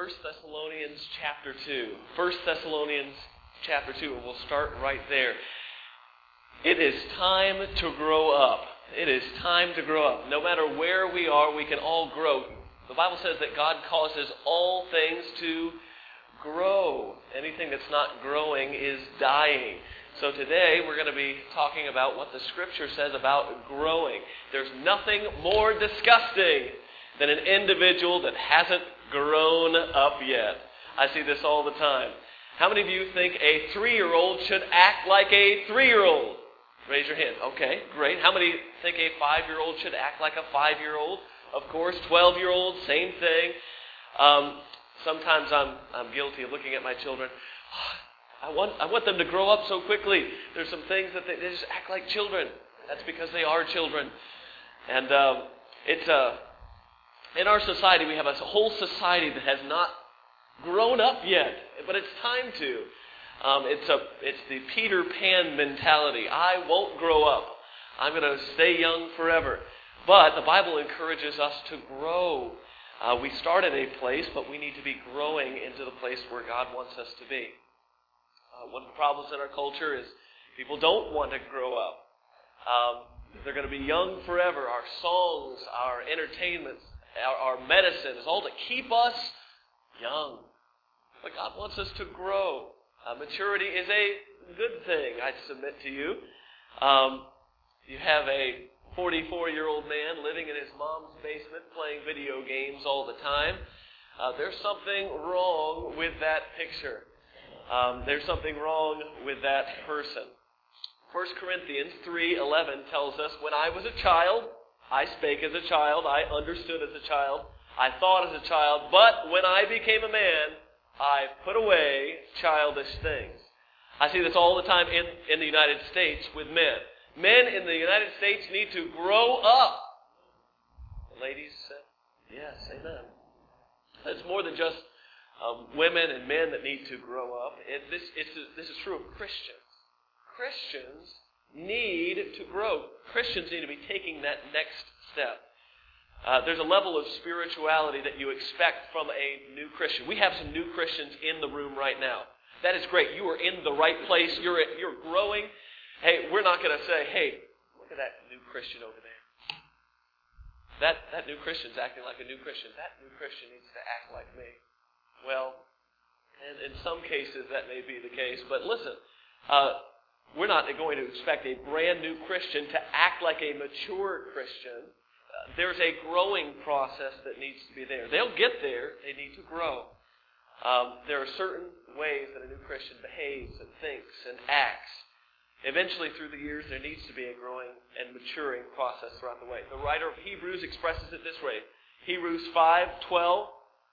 First Thessalonians chapter 2. 1 Thessalonians chapter 2, and we'll start right there. It is time to grow up. It is time to grow up. No matter where we are, we can all grow. The Bible says that God causes all things to grow. Anything that's not growing is dying. So today we're going to be talking about what the Scripture says about growing. There's nothing more disgusting than an individual that hasn't grown up yet. I see this all the time. How many of you think a 3-year-old should act like a 3-year-old? Raise your hand. Okay, great. How many think a 5-year-old should act like a 5-year-old? Of course, 12-year-old, same thing. Sometimes I'm guilty of looking at my children. I want them to grow up so quickly. There's some things that they just act like children. That's because they are children. And in our society, we have a whole society that has not grown up yet, but it's time to. It's the Peter Pan mentality. I won't grow up. I'm going to stay young forever. But the Bible encourages us to grow. We start at a place, but we need to be growing into the place where God wants us to be. One of the problems in our culture is people don't want to grow up. They're going to be young forever. Our songs, our entertainments, our medicine is all to keep us young. But God wants us to grow. Maturity is a good thing, I submit to you. You have a 44-year-old man living in his mom's basement playing video games all the time. There's something wrong with that picture. There's something wrong with that person. 1 Corinthians 3:11 tells us, when I was a child, I spake as a child, I understood as a child, I thought as a child, but when I became a man, I put away childish things. I see this all the time in the United States with men. Men in the United States need to grow up. The ladies said, yes, amen. It's more than just women and men that need to grow up. This is true of Christians. Christians need to grow. Christians need to be taking that next step. There's a level of spirituality that you expect from a new Christian. We have some new Christians in the room right now. That is great. You are in the right place. You're growing. Hey, we're not going to say, hey, look at that new Christian over there. That new Christian's acting like a new Christian. That new Christian needs to act like me. Well, and in some cases that may be the case, but listen, we're not going to expect a brand new Christian to act like a mature Christian. There's a growing process that needs to be there. They'll get there. They need to grow. There are certain ways that a new Christian behaves and thinks and acts. Eventually, through the years, there needs to be a growing and maturing process throughout the way. The writer of Hebrews expresses it this way. Hebrews 5:12,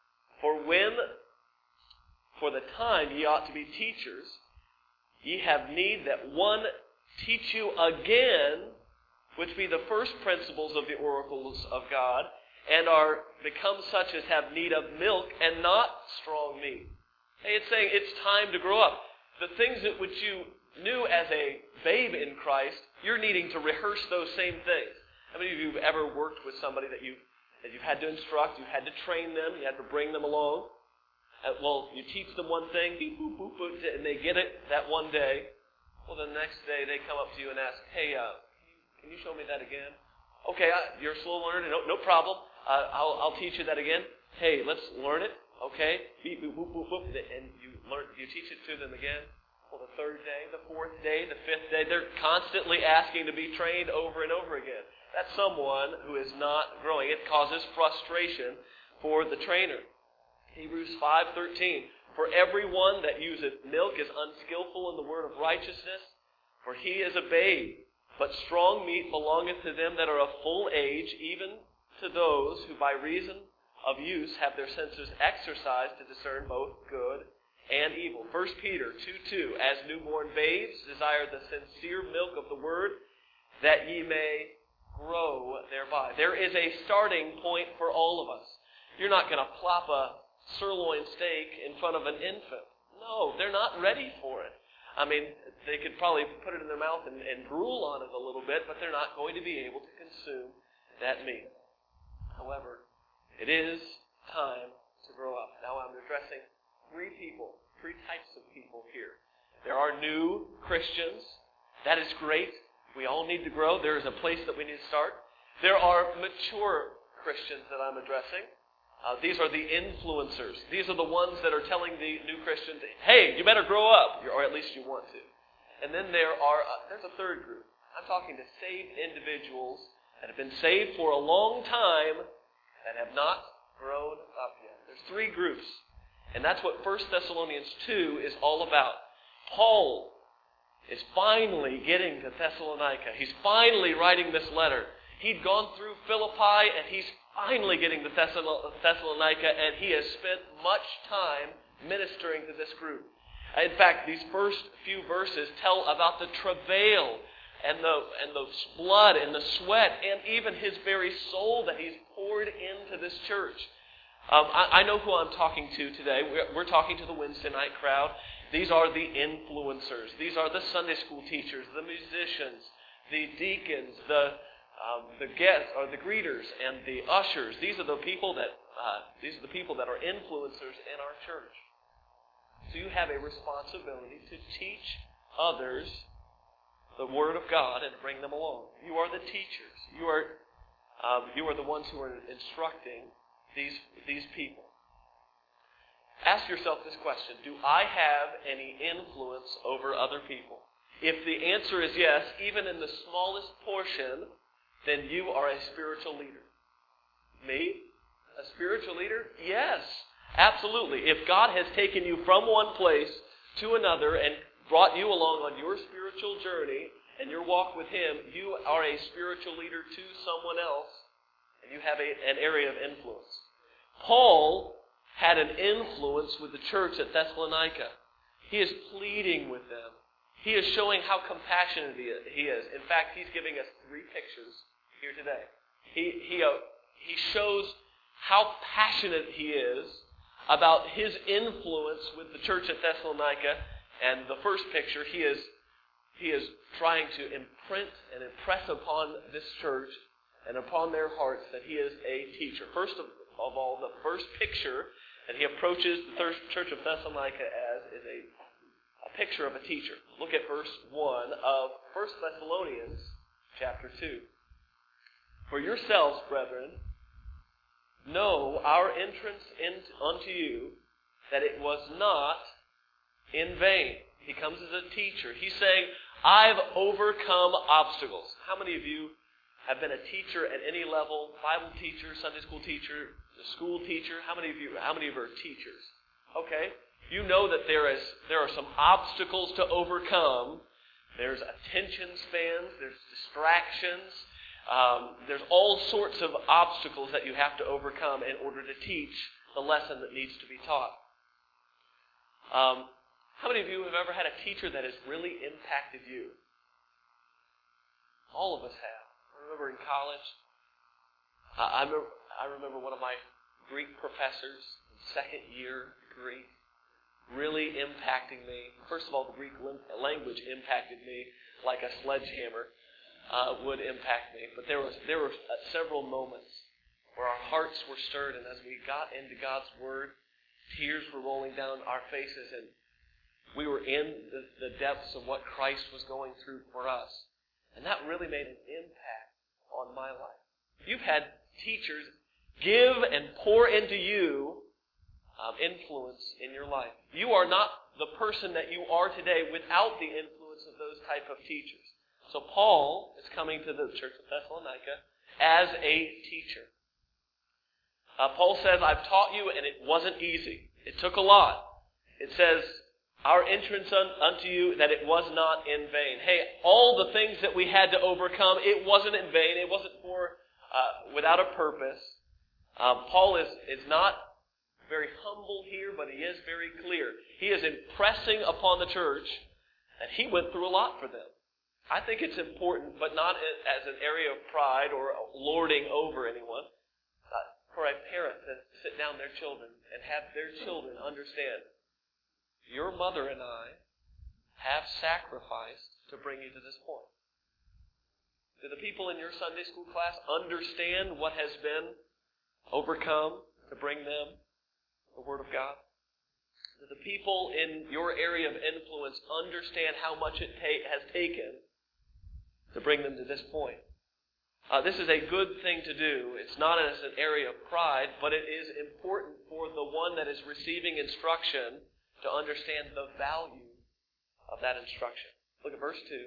For the time ye ought to be teachers, ye have need that one teach you again, which be the first principles of the oracles of God, and are become such as have need of milk and not strong meat. Hey, it's saying it's time to grow up. The things that which you knew as a babe in Christ, you're needing to rehearse those same things. How many of you have ever worked with somebody that you've had to instruct, you've had to train them, you had to bring them along? Well, you teach them one thing, beep, boop, boop, boop, and they get it that one day. Well, the next day they come up to you and ask, hey, can you show me that again? Okay, you're a slow learner, no problem. I'll teach you that again. Hey, let's learn it. Okay, beep, boop, boop, boop, boop, and you teach it to them again. Well, the third day, the fourth day, the fifth day, they're constantly asking to be trained over and over again. That's someone who is not growing. It causes frustration for the trainer. Hebrews 5:13, For everyone that useth milk is unskillful in the word of righteousness, for he is a babe. But strong meat belongeth to them that are of full age, even to those who by reason of use have their senses exercised to discern both good and evil. 1 Peter 2:2, As newborn babes desire the sincere milk of the word, that ye may grow thereby. There is a starting point for all of us. You're not going to plop a sirloin steak in front of an infant. No, they're not ready for it. I mean, they could probably put it in their mouth and drool on it a little bit, but they're not going to be able to consume that meat. However, it is time to grow up. Now I'm addressing three types of people here. There are new Christians. That is great. We all need to grow. There is a place that we need to start. There are mature Christians that I'm addressing. These are the influencers. These are the ones that are telling the new Christians, hey, you better grow up, or at least you want to. And then there's a third group. I'm talking to saved individuals that have been saved for a long time that have not grown up yet. There's three groups. And that's what 1 Thessalonians 2 is all about. Paul is finally getting to Thessalonica. He's finally writing this letter. He'd gone through Philippi, and he's finally getting to Thessalonica, and he has spent much time ministering to this group. In fact, these first few verses tell about the travail and the blood and the sweat and even his very soul that he's poured into this church. I know who I'm talking to today. We're talking to the Wednesday night crowd. These are the influencers. These are the Sunday school teachers, the musicians, the deacons, the guests or the greeters and the ushers. These are the people that are influencers in our church. So you have a responsibility to teach others the Word of God and bring them along. You are the teachers. You are the ones who are instructing these people. Ask yourself this question: do I have any influence over other people? If the answer is yes, even in the smallest portion, then you are a spiritual leader. Me? A spiritual leader? Yes, absolutely. If God has taken you from one place to another and brought you along on your spiritual journey and your walk with Him, you are a spiritual leader to someone else, and you have an area of influence. Paul had an influence with the church at Thessalonica. He is pleading with them. He is showing how compassionate he is. In fact, he's giving us three pictures here today. He shows how passionate he is about his influence with the church at Thessalonica. And the first picture, he is trying to imprint and impress upon this church and upon their hearts that he is a teacher. First of all, the first picture that he approaches the church of Thessalonica as is a picture of a teacher. Look at verse 1 of 1 Thessalonians chapter 2. For yourselves, brethren, know our entrance unto you, that it was not in vain. He comes as a teacher. He's saying, I've overcome obstacles. How many of you have been a teacher at any level? Bible teacher, Sunday school teacher, school teacher? How many of you are teachers? Okay. You know that there are some obstacles to overcome. There's attention spans. There's distractions. There's all sorts of obstacles that you have to overcome in order to teach the lesson that needs to be taught. How many of you have ever had a teacher that has really impacted you? All of us have. I remember in college, I remember one of my Greek professors, second year Greek, really impacting me. First of all, the Greek language impacted me like a sledgehammer would impact me. But there were several moments where our hearts were stirred, and as we got into God's Word, tears were rolling down our faces, and we were in the depths of what Christ was going through for us. And that really made an impact on my life. You've had teachers give and pour into you influence in your life. You are not the person that you are today without the influence of those type of teachers. So Paul is coming to the church of Thessalonica as a teacher. Paul says, I've taught you and it wasn't easy. It took a lot. It says, our entrance unto you, that it was not in vain. Hey, all the things that we had to overcome, it wasn't in vain. It wasn't without a purpose. Paul is not very humble here, but he is very clear. He is impressing upon the church that he went through a lot for them. I think it's important, but not as an area of pride or lording over anyone, for a parent to sit down their children and have their children understand, your mother and I have sacrificed to bring you to this point. Do the people in your Sunday school class understand what has been overcome to bring them the Word of God? that the people in your area of influence understand how much it has taken to bring them to this point. This is a good thing to do. It's not as an area of pride, but it is important for the one that is receiving instruction to understand the value of that instruction. Look at verse 2.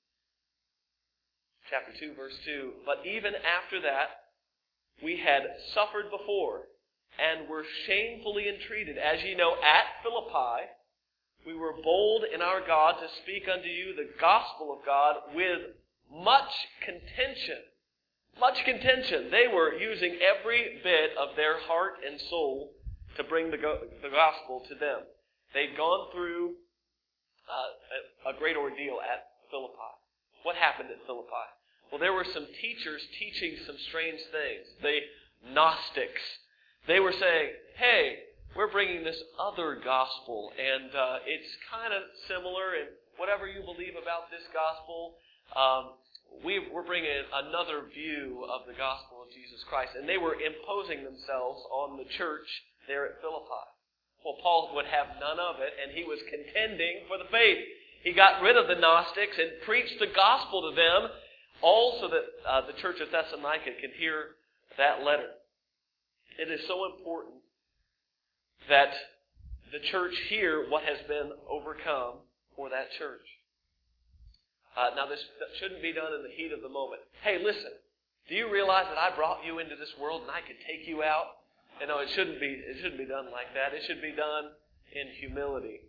Chapter 2, verse 2. But even after that, we had suffered before, and were shamefully entreated. As ye know, at Philippi, we were bold in our God to speak unto you the gospel of God with much contention. Much contention. They were using every bit of their heart and soul to bring the gospel to them. They'd gone through a great ordeal at Philippi. What happened at Philippi? Well, there were some teachers teaching some strange things. The Gnostics. They were saying, hey, we're bringing this other gospel, and it's kind of similar, and whatever you believe about this gospel, we're bringing another view of the gospel of Jesus Christ. And they were imposing themselves on the church there at Philippi. Well, Paul would have none of it, and he was contending for the faith. He got rid of the Gnostics and preached the gospel to them, all so that the church of Thessalonica could hear that letter. It is so important that the church hear what has been overcome for that church. Now, this shouldn't be done in the heat of the moment. Hey, listen, do you realize that I brought you into this world and I could take you out? And no, it shouldn't be done like that. It should be done in humility.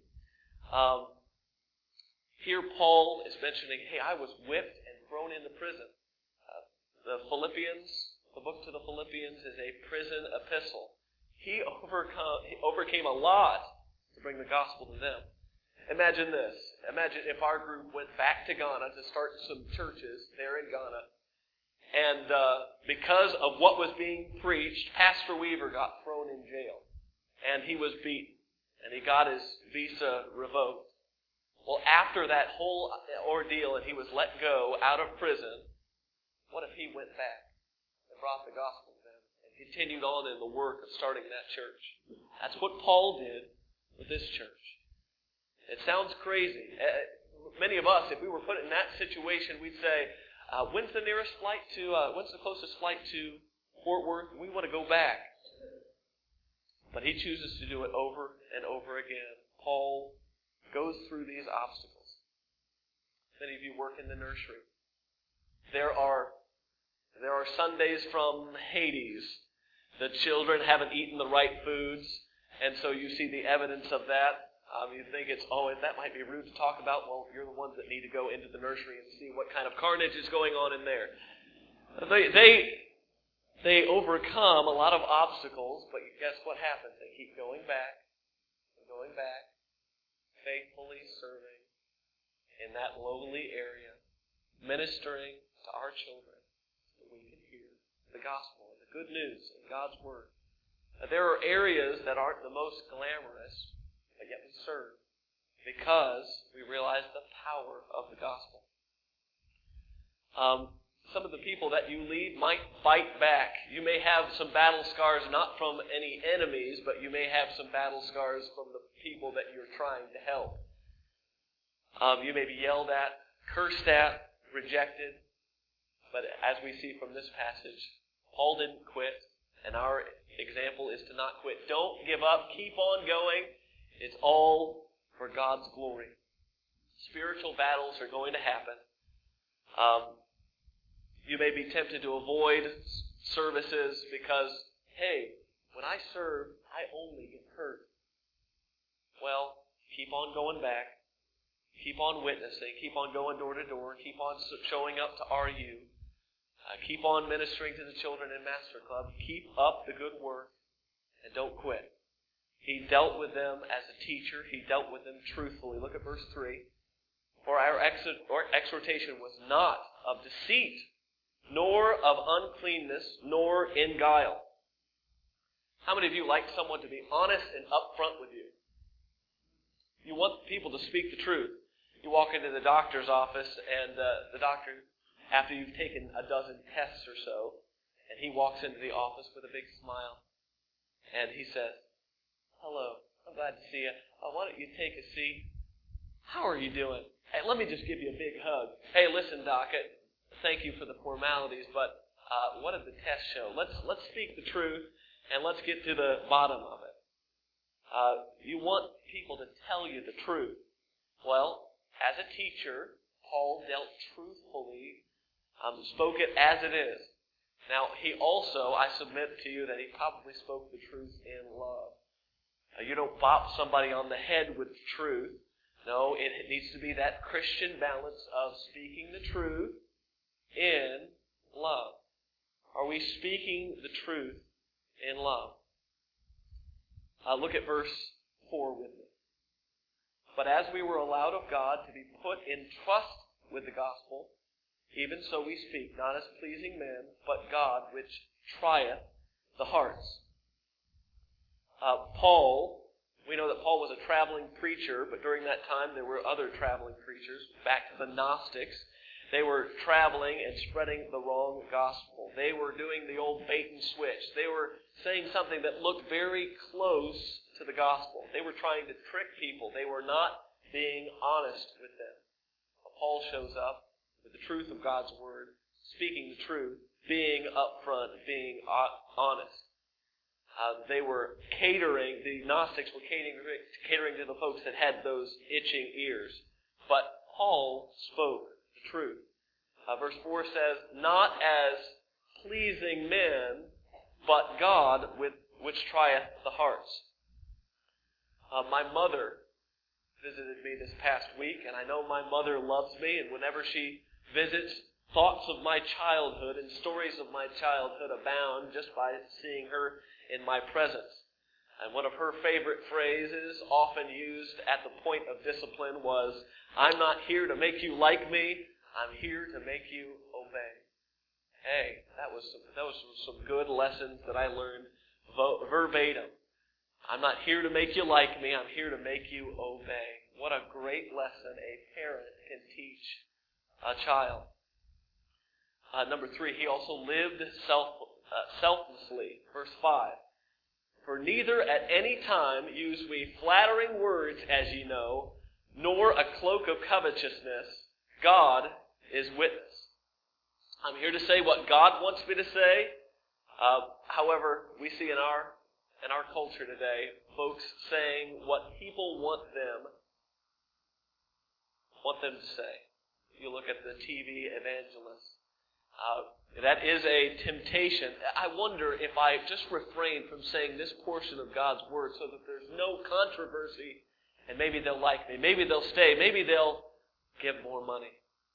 Here Paul is mentioning, hey, I was whipped and thrown into prison. The book to the Philippians is a prison epistle. He overcame a lot to bring the gospel to them. Imagine this. Imagine if our group went back to Ghana to start some churches there in Ghana, and because of what was being preached, Pastor Weaver got thrown in jail, and he was beaten, and he got his visa revoked. Well, after that whole ordeal and he was let go out of prison, what if he went back and brought the gospel to them and continued on in the work of starting that church? That's what Paul did with this church. It sounds crazy. Many of us, if we were put in that situation, we'd say, when's the closest flight to Fort Worth? We want to go back. But he chooses to do it over and over again. Paul goes through these obstacles. Many of you work in the nursery. There are Sundays from Hades. The children haven't eaten the right foods, and so you see the evidence of that. You think that might be rude to talk about. Well, you're the ones that need to go into the nursery and see what kind of carnage is going on in there. They overcome a lot of obstacles, but guess what happens? They keep going back, faithfully serving in that lowly area, ministering to our children so that we can hear the gospel, the good news of God's Word. There are areas that aren't the most glamorous, but yet we serve because we realize the power of the gospel. Some of the people that you lead might fight back. You may have some battle scars not from any enemies, but you may have some battle scars from the people that you're trying to help. You may be yelled at, cursed at, rejected. But as we see from this passage, Paul didn't quit, and our example is to not quit. Don't give up. Keep on going. It's all for God's glory. Spiritual battles are going to happen. You may be tempted to avoid services because, hey, when I serve, I only get hurt. Well, keep on going back. Keep on witnessing. Keep on going door to door. Keep on showing up to RU. Keep on ministering to the children in Master Club. Keep up the good work and don't quit. He dealt with them as a teacher. He dealt with them truthfully. Look at verse 3. For our exhortation was not of deceit, nor of uncleanness, nor in guile. How many of you like someone to be honest and upfront with you? You want people to speak the truth. You walk into the doctor's office, and the doctor, after you've taken a dozen tests or so, and he walks into the office with a big smile, and he says, "Hello, I'm glad to see you. Why don't you take a seat? How are you doing? Hey, let me just give you a big hug. Hey, listen, Doc, thank you for the formalities, but what did the test show? Let's speak the truth, and let's get to the bottom of it. You want people to tell you the truth. Well, as a teacher, Paul dealt truthfully, spoke it as it is. Now, he also, I submit to you that he probably spoke the truth in love. You don't bop somebody on the head with the truth. No, it needs to be that Christian balance of speaking the truth in love. Are we speaking the truth in love? Look at verse 4 with me. But as we were allowed of God to be put in trust with the gospel, even so we speak, not as pleasing men, but God, which trieth the hearts. We know that Paul was a traveling preacher, but during that time there were other traveling preachers. Back to the Gnostics, they were traveling and spreading the wrong gospel. They were doing the old bait and switch. They were saying something that looked very close to the gospel. They were trying to trick people. They were not being honest with them. Paul shows up with the truth of God's Word, speaking the truth, being upfront, being honest. They were the Gnostics were catering to the folks that had those itching ears. But Paul spoke the truth. Verse 4 says, not as pleasing men, but God which trieth the hearts. My mother visited me this past week, and I know my mother loves me, and whenever she visits, thoughts of my childhood and stories of my childhood abound just by seeing her in my presence. And one of her favorite phrases, often used at the point of discipline, was, I'm not here to make you like me, I'm here to make you obey. Hey, that was some good lessons that I learned verbatim. I'm not here to make you like me, I'm here to make you obey. What a great lesson a parent can teach a child. Number 3, he also lived selflessly. Verse 5. For neither at any time use we flattering words, as ye know, nor a cloak of covetousness. God is witness. I'm here to say what God wants me to say. However, we see in our culture today, folks saying what people want them to say. You look at the TV evangelists. That is a temptation. I wonder if I just refrain from saying this portion of God's Word so that there's no controversy, and maybe they'll like me, maybe they'll stay, maybe they'll give more money.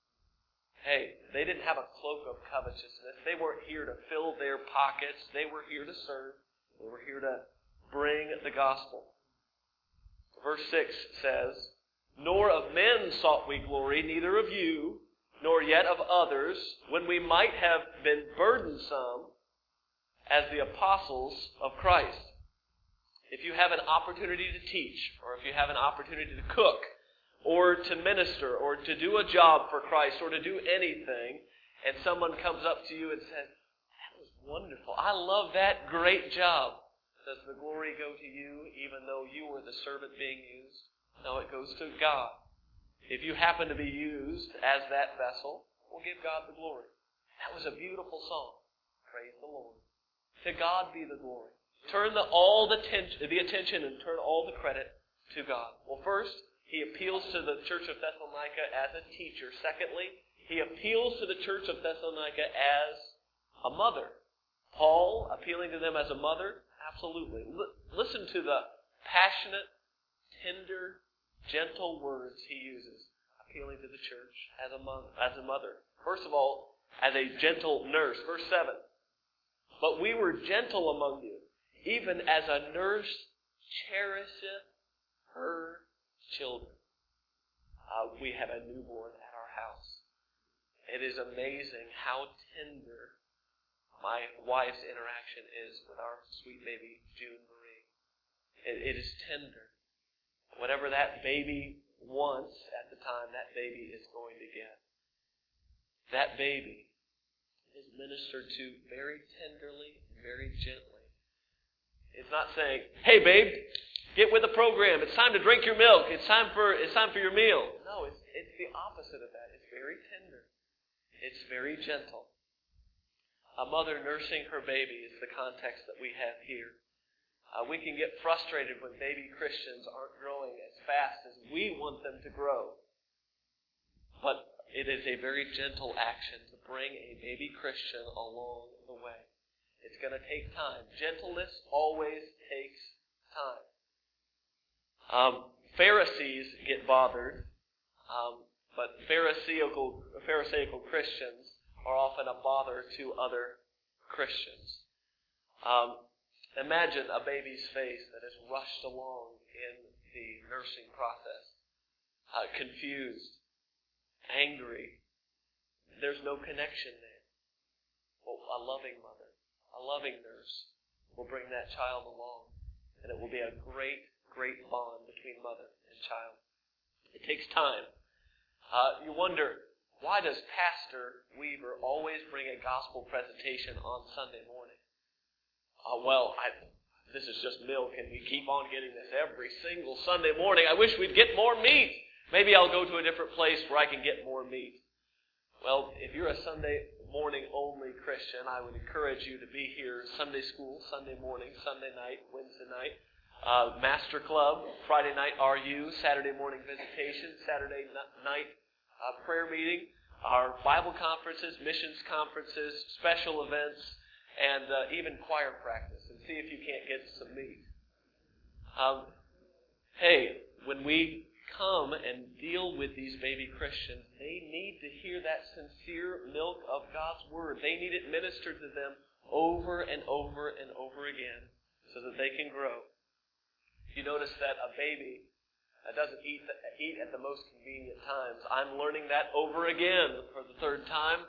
Hey, they didn't have a cloak of covetousness. They weren't here to fill their pockets. They were here to serve. They were here to bring the gospel. Verse 6 says, nor of men sought we glory, neither of you, nor yet of others, when we might have been burdensome as the apostles of Christ. If you have an opportunity to teach, or if you have an opportunity to cook, or to minister, or to do a job for Christ, or to do anything, and someone comes up to you and says, that was wonderful, I love that, great job. Does the glory go to you even though you were the servant being used? No, it goes to God. If you happen to be used as that vessel, we'll give God the glory. That was a beautiful song. Praise the Lord. To God be the glory. Turn the attention and turn all the credit to God. Well, first, he appeals to the church of Thessalonica as a teacher. Secondly, he appeals to the church of Thessalonica as a mother. Paul appealing to them as a mother? Absolutely. Listen to the passionate, tender, gentle words he uses, appealing to the church as a mother. First of all, as a gentle nurse. Verse 7. But we were gentle among you, even as a nurse cherisheth her children. We have a newborn at our house. It is amazing how tender my wife's interaction is with our sweet baby, June Marie. It is tender. Whatever that baby wants at the time, that baby is going to get. That baby is ministered to very tenderly, very gently. It's not saying, hey babe, get with the program. It's time to drink your milk. It's time for your meal. No, it's the opposite of that. It's very tender. It's very gentle. A mother nursing her baby is the context that we have here. We can get frustrated when baby Christians aren't growing as fast as we want them to grow. But it is a very gentle action to bring a baby Christian along the way. It's going to take time. Gentleness always takes time. Pharisees get bothered, but Pharisaical Christians are often a bother to other Christians. Imagine a baby's face that is rushed along in the nursing process, confused, angry. There's no connection there. Well, a loving mother, a loving nurse will bring that child along, and it will be a great, great bond between mother and child. It takes time. You wonder, why does Pastor Weaver always bring a gospel presentation on Sunday morning? This is just milk, and we keep on getting this every single Sunday morning. I wish we'd get more meat. Maybe I'll go to a different place where I can get more meat. Well, if you're a Sunday morning only Christian, I would encourage you to be here Sunday school, Sunday morning, Sunday night, Wednesday night, Master Club, Friday night RU, Saturday morning visitation, Saturday night prayer meeting, our Bible conferences, missions conferences, special events, and even choir practice, and see if you can't get some meat. When we come and deal with these baby Christians, they need to hear that sincere milk of God's Word. They need it ministered to them over and over and over again so that they can grow. You notice that a baby doesn't eat at the most convenient times. I'm learning that over again for the third time.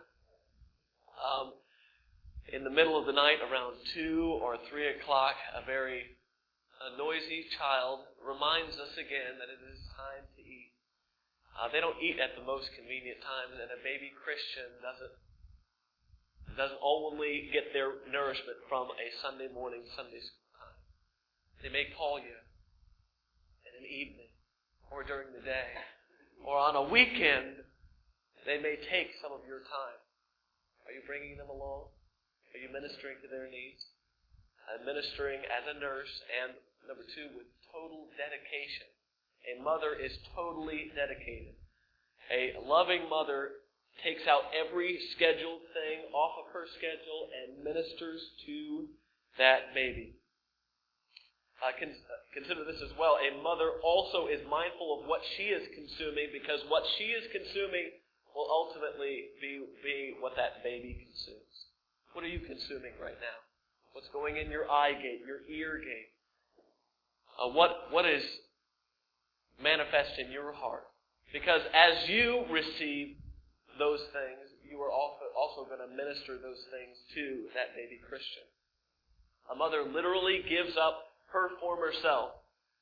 In the middle of the night, around 2 or 3 o'clock, a very noisy child reminds us again that it is time to eat. They don't eat at the most convenient times, and a baby Christian doesn't only get their nourishment from a Sunday morning Sunday school time. They may call you in an evening, or during the day, or on a weekend. They may take some of your time. Are you bringing them along? Are you ministering to their needs? Ministering as a nurse, and number 2, with total dedication. A mother is totally dedicated. A loving mother takes out every scheduled thing off of her schedule and ministers to that baby. Consider this as well. A mother also is mindful of what she is consuming, because what she is consuming will ultimately be what that baby consumes. What are you consuming right now? What's going in your eye gate, your ear gate? What is manifest in your heart? Because as you receive those things, you are also going to minister those things to that baby Christian. A mother literally gives up her former self.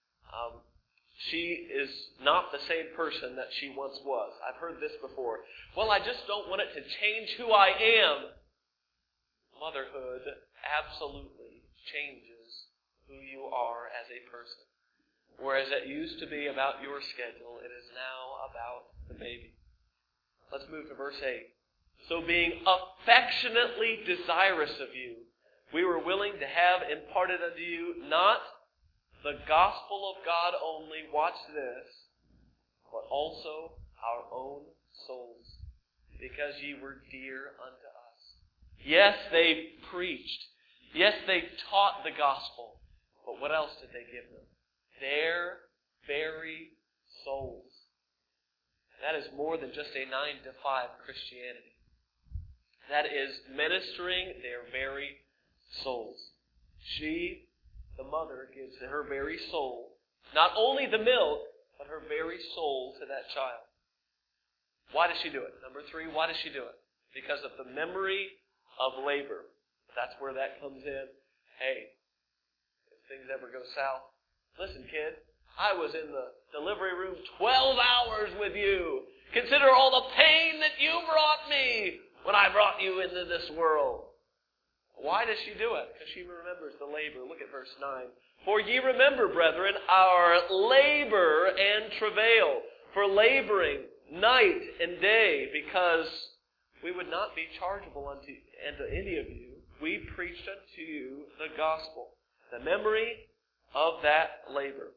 She is not the same person that she once was. I've heard this before. Well, I just don't want it to change who I am. Motherhood absolutely changes who you are as a person. Whereas it used to be about your schedule, it is now about the baby. Let's move to verse 8. So being affectionately desirous of you, we were willing to have imparted unto you not the gospel of God only, watch this, but also our own souls, because ye were dear unto us. Yes, they preached. Yes, they taught the gospel. But what else did they give them? Their very souls. That is more than just a 9-to-5 Christianity. That is ministering their very souls. She, the mother, gives her very soul, not only the milk, but her very soul to that child. Why does she do it? Number 3, why does she do it? Because of the memory of labor. That's where that comes in. Hey, if things ever go south, listen, kid, I was in the delivery room 12 hours with you. Consider all the pain that you brought me when I brought you into this world. Why does she do it? Because she remembers the labor. Look at verse 9. For ye remember, brethren, our labor and travail, for laboring night and day, because we would not be chargeable unto any of you. We preached unto you the gospel, the memory of that labor.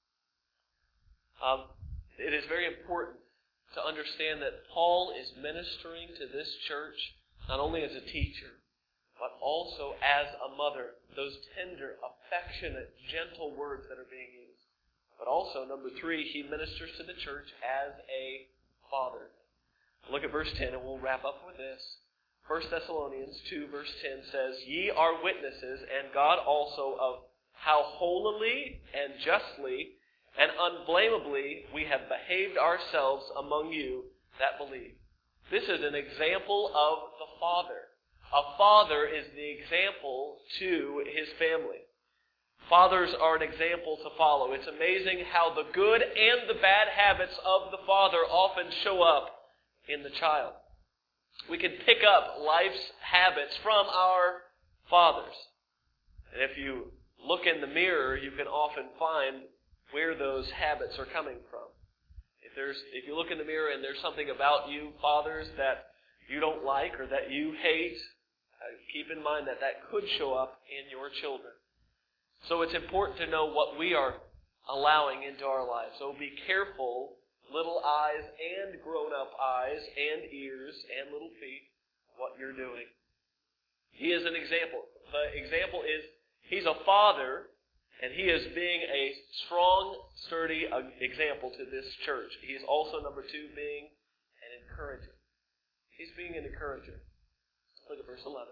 It is very important to understand that Paul is ministering to this church not only as a teacher, but also as a mother. Those tender, affectionate, gentle words that are being used. But also, number 3, he ministers to the church as a father. Look at verse 10 and we'll wrap up with this. 1 Thessalonians 2 verse 10 says, Ye are witnesses, and God also, of how holily and justly and unblameably we have behaved ourselves among you that believe. This is an example of the Father. A father is the example to his family. Fathers are an example to follow. It's amazing how the good and the bad habits of the father often show up in the child. We can pick up life's habits from our fathers. And if you look in the mirror, you can often find where those habits are coming from. If you look in the mirror and there's something about you, fathers, that you don't like or that you hate, keep in mind that that could show up in your children. So it's important to know what we are allowing into our lives. So be careful, little eyes and grown-up eyes and ears and little feet, what you're doing. He is an example. The example is he's a father, and he is being a strong, sturdy example to this church. He is also, number 2, being an encourager. He's being an encourager. Look at verse 11.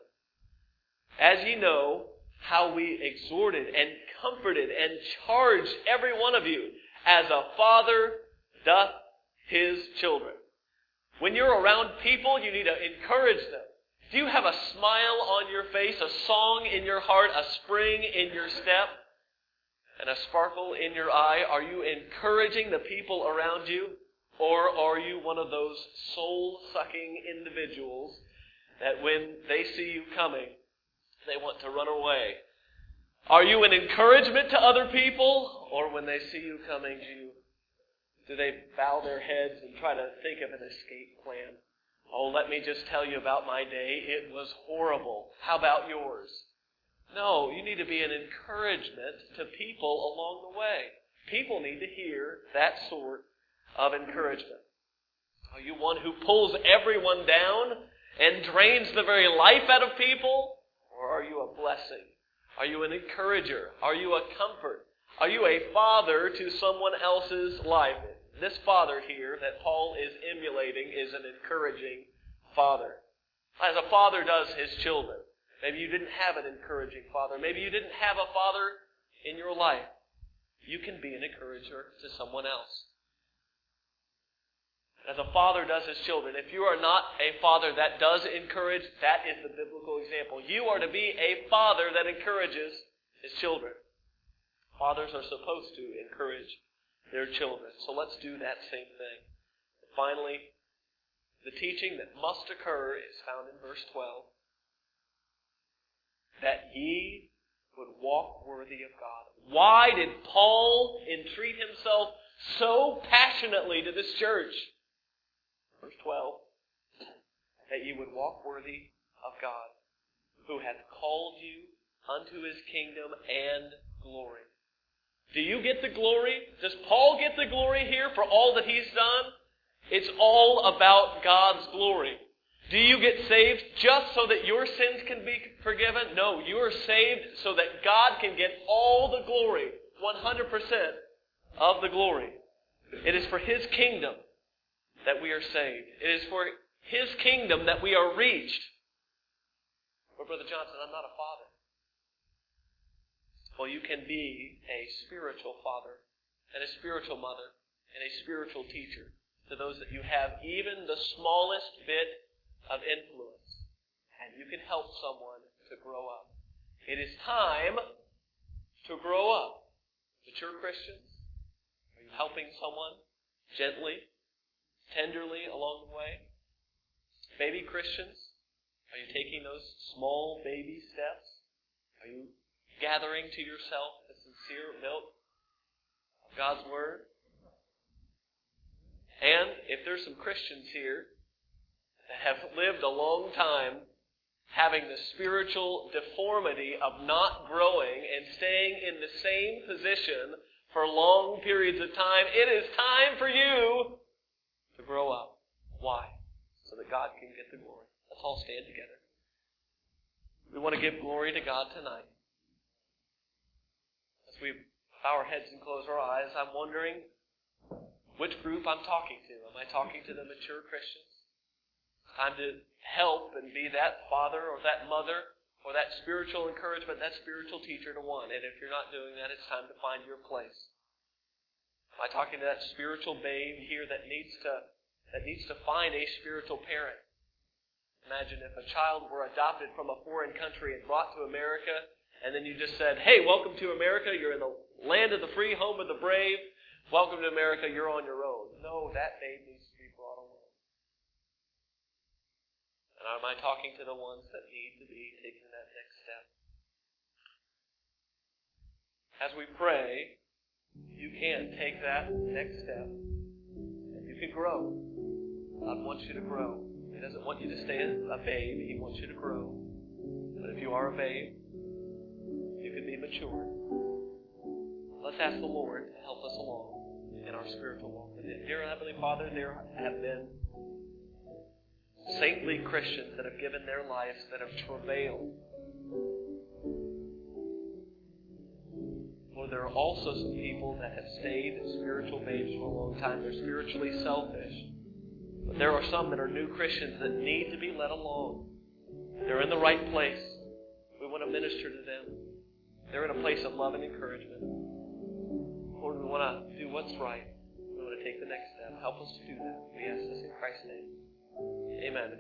As ye know how we exhorted and comforted and charged every one of you, as a father doth his children. When you're around people, you need to encourage them. Do you have a smile on your face, a song in your heart, a spring in your step, and a sparkle in your eye? Are you encouraging the people around you? Or are you one of those soul-sucking individuals that when they see you coming, they want to run away? Are you an encouragement to other people? Or when they see you coming, do they bow their heads and try to think of an escape plan? Oh, let me just tell you about my day. It was horrible. How about yours? No, you need to be an encouragement to people along the way. People need to hear that sort of encouragement. Are you one who pulls everyone down and drains the very life out of people? Or are you a blessing? Are you an encourager? Are you a comfort? Are you a father to someone else's life? This father here that Paul is emulating is an encouraging father. As a father does his children. Maybe you didn't have an encouraging father. Maybe you didn't have a father in your life. You can be an encourager to someone else. As a father does his children. If you are not a father that does encourage, that is the biblical example. You are to be a father that encourages his children. Fathers are supposed to encourage their children. So let's do that same thing. And finally, the teaching that must occur is found in verse 12. That ye would walk worthy of God. Why did Paul entreat himself so passionately to this church? Verse 12. That ye would walk worthy of God, who hath called you unto his kingdom and glory. Do you get the glory? Does Paul get the glory here for all that he's done? It's all about God's glory. Do you get saved just so that your sins can be forgiven? No, you are saved so that God can get all the glory, 100% of the glory. It is for his kingdom that we are saved. It is for his kingdom that we are reached. But Brother Johnson, I'm not a father. Well, you can be a spiritual father and a spiritual mother and a spiritual teacher to those that you have even the smallest bit of influence. And you can help someone to grow up. It is time to grow up. Mature Christians, are you helping someone gently, tenderly along the way? Baby Christians, are you taking those small baby steps? Are you gathering to yourself the sincere milk of God's Word. And if there's some Christians here that have lived a long time having the spiritual deformity of not growing and staying in the same position for long periods of time, it is time for you to grow up. Why? So that God can get the glory. Let's all stand together. We want to give glory to God tonight. As we bow our heads and close our eyes, I'm wondering which group I'm talking to. Am I talking to the mature Christians? It's time to help and be that father or that mother or that spiritual encouragement, that spiritual teacher to one. And if you're not doing that, it's time to find your place. Am I talking to that spiritual babe here that needs to find a spiritual parent? Imagine if a child were adopted from a foreign country and brought to America, and then you just said, "Hey, welcome to America. You're in the land of the free, home of the brave. Welcome to America. You're on your own." No, that babe needs to be brought along. And am I talking to the ones that need to be taking that next step? As we pray, you can take that next step, and you can grow. God wants you to grow. He doesn't want you to stay a babe. He wants you to grow. But if you are a babe, you can be mature. Let's ask the Lord to help us along in our spiritual walk. Dear Heavenly Father, there have been saintly Christians that have given their lives, that have travailed. Lord, there are also some people that have stayed spiritual babes for a long time. They're spiritually selfish. But there are some that are new Christians that need to be led along. They're in the right place. We want to minister to them. They're in a place of love and encouragement. Lord, we want to do what's right. We want to take the next step. Help us to do that. We ask this in Christ's name. Amen.